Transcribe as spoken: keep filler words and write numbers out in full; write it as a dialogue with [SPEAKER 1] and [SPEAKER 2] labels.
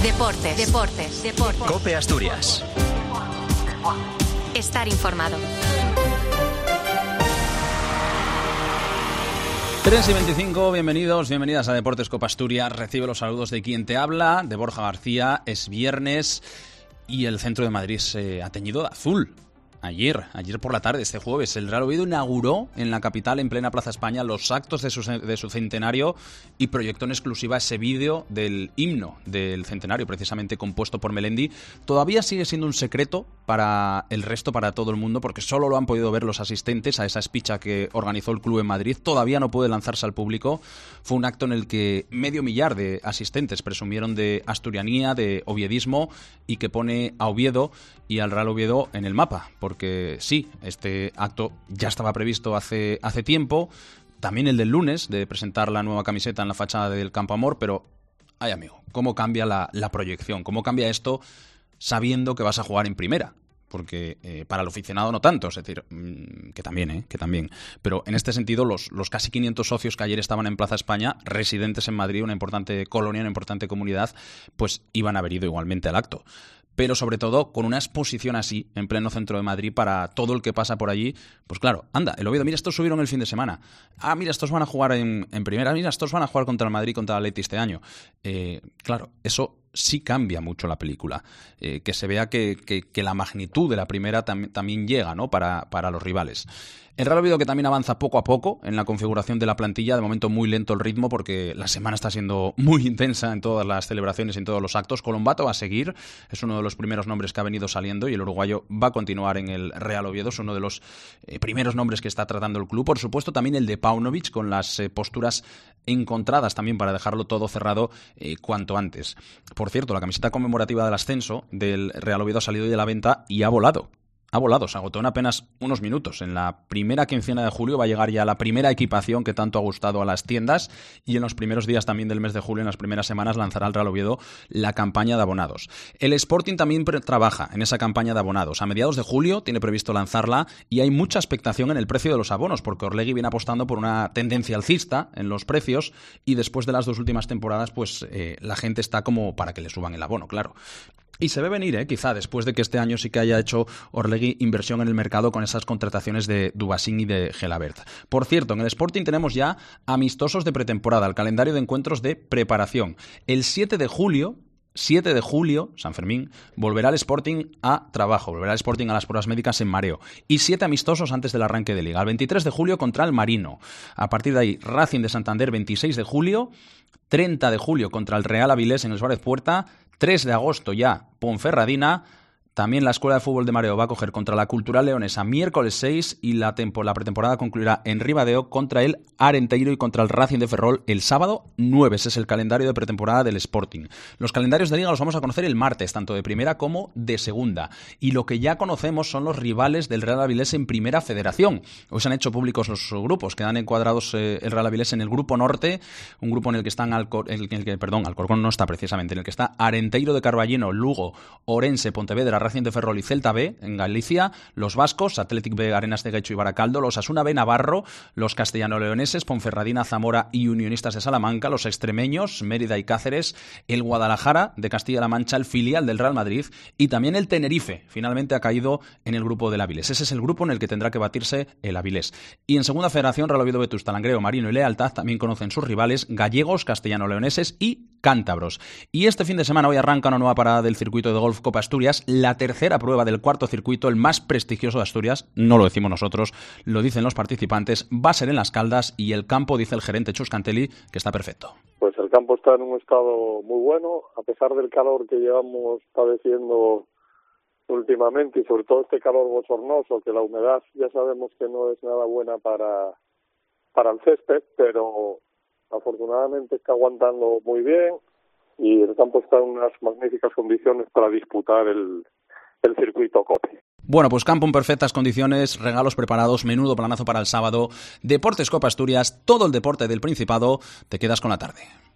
[SPEAKER 1] Deportes, deportes, deportes.
[SPEAKER 2] COPE Asturias.
[SPEAKER 1] Estar informado.
[SPEAKER 3] tres y veinticinco, bienvenidos, bienvenidas a Deportes COPE Asturias. Recibe los saludos de quien te habla, de Borja García. Es viernes y el centro de Madrid se ha teñido de azul. Ayer, ayer por la tarde, este jueves, el Real Oviedo inauguró en la capital, en plena Plaza España, los actos de su, de su centenario y proyectó en exclusiva ese vídeo del himno del centenario, precisamente compuesto por Melendi. Todavía sigue siendo un secreto para el resto, para todo el mundo, porque solo lo han podido ver los asistentes a esa espicha que organizó el club en Madrid. Todavía no puede lanzarse al público. Fue un acto en el que medio millar de asistentes presumieron de asturianía, de oviedismo, y que pone a Oviedo y al Real Oviedo en el mapa, porque sí, este acto ya estaba previsto hace, hace tiempo, también el del lunes, de presentar la nueva camiseta en la fachada del Campo Amor, pero, ay amigo, cómo cambia la, la proyección, cómo cambia esto sabiendo que vas a jugar en primera, porque eh, para el aficionado no tanto, es decir, mmm, que también, ¿eh? que también, pero en este sentido los, los casi quinientos socios que ayer estaban en Plaza España, residentes en Madrid, una importante colonia, una importante comunidad, pues iban a haber ido igualmente al acto. Pero sobre todo con una exposición así, en pleno centro de Madrid, para todo el que pasa por allí, pues claro, anda, el Oviedo, mira, estos subieron el fin de semana, ah, mira, estos van a jugar en, en primera, mira, estos van a jugar contra el Madrid, contra el Atleti este año. Eh, claro, eso sí cambia mucho la película, eh, que se vea que, que, que la magnitud de la primera tam- también llega, ¿no?, para, para los rivales. El Real Oviedo que también avanza poco a poco en la configuración de la plantilla, de momento muy lento el ritmo porque la semana está siendo muy intensa en todas las celebraciones y en todos los actos. Colombato va a seguir, es uno de los primeros nombres que ha venido saliendo y el uruguayo va a continuar en el Real Oviedo, es uno de los eh, primeros nombres que está tratando el club. Por supuesto también el de Paunovic, con las eh, posturas encontradas también para dejarlo todo cerrado eh, cuanto antes. Por cierto, la camiseta conmemorativa del ascenso del Real Oviedo ha salido de la venta y ha volado. Ha volado, se agotó en apenas unos minutos. En la primera quincena de julio va a llegar ya la primera equipación que tanto ha gustado a las tiendas y en los primeros días también del mes de julio, en las primeras semanas, lanzará el Real Oviedo la campaña de abonados. El Sporting también pre- trabaja en esa campaña de abonados. A mediados de julio tiene previsto lanzarla y hay mucha expectación en el precio de los abonos porque Orlegui viene apostando por una tendencia alcista en los precios y después de las dos últimas temporadas pues eh, la gente está como para que le suban el abono, claro. Y se ve venir, ¿eh? quizá, después de que este año sí que haya hecho Orlegui inversión en el mercado con esas contrataciones de Dubasín y de Gelabert. Por cierto, en el Sporting tenemos ya amistosos de pretemporada, el calendario de encuentros de preparación. El siete de julio... siete de julio, San Fermín, volverá el Sporting a trabajo, volverá el Sporting a las pruebas médicas en mareo. Y siete amistosos antes del arranque de Liga. El veintitrés de julio contra el Marino. A partir de ahí, Racing de Santander, veintiséis de julio. treinta de julio contra el Real Avilés en el Suárez Puerta. tres de agosto ya, Ponferradina. También la Escuela de Fútbol de Mareo va a coger contra la Cultural Leonesa miércoles seis y la, tempo, la pretemporada concluirá en Ribadeo contra el Arenteiro y contra el Racing de Ferrol el sábado nueve. Ese es el calendario de pretemporada del Sporting. Los calendarios de Liga los vamos a conocer el martes, tanto de primera como de segunda. Y lo que ya conocemos son los rivales del Real Avilés en Primera Federación. Hoy se han hecho públicos los grupos, quedan encuadrados eh, el Real Avilés en el grupo norte, un grupo en el que están Alcor, en el que, perdón, Alcorcón no está precisamente, en el que está Arenteiro de Carballeno, Lugo, Orense, Pontevedra, Racing de Ferrol y Celta B en Galicia, los vascos, Athletic B, Arenas de Guecho y Baracaldo, los Asuna B, Navarro, los castellano-leoneses, Ponferradina, Zamora y Unionistas de Salamanca, los extremeños, Mérida y Cáceres, el Guadalajara de Castilla-La Mancha, el filial del Real Madrid y también el Tenerife, finalmente ha caído en el grupo del Avilés. Ese es el grupo en el que tendrá que batirse el Avilés. Y en Segunda Federación, Real Oviedo, Vetusta, Langreo, Marino y Lealtad también conocen sus rivales gallegos, castellano-leoneses y cántabros. Y este fin de semana hoy arranca una nueva parada del circuito de golf Copa Asturias, la tercera prueba del cuarto circuito, el más prestigioso de Asturias, no lo decimos nosotros, lo dicen los participantes, va a ser en Las Caldas y el campo, dice el gerente Chus Cantelli, que está perfecto.
[SPEAKER 4] Pues el campo está en un estado muy bueno, a pesar del calor que llevamos padeciendo últimamente y sobre todo este calor bochornoso, que la humedad ya sabemos que no es nada buena para, para el césped, pero afortunadamente está aguantando muy bien y el campo está en unas magníficas condiciones para disputar el, el circuito COPE.
[SPEAKER 3] Bueno, pues campo en perfectas condiciones, regalos preparados, menudo planazo para el sábado, Deportes COPE Asturias, todo el deporte del Principado, te quedas con la tarde.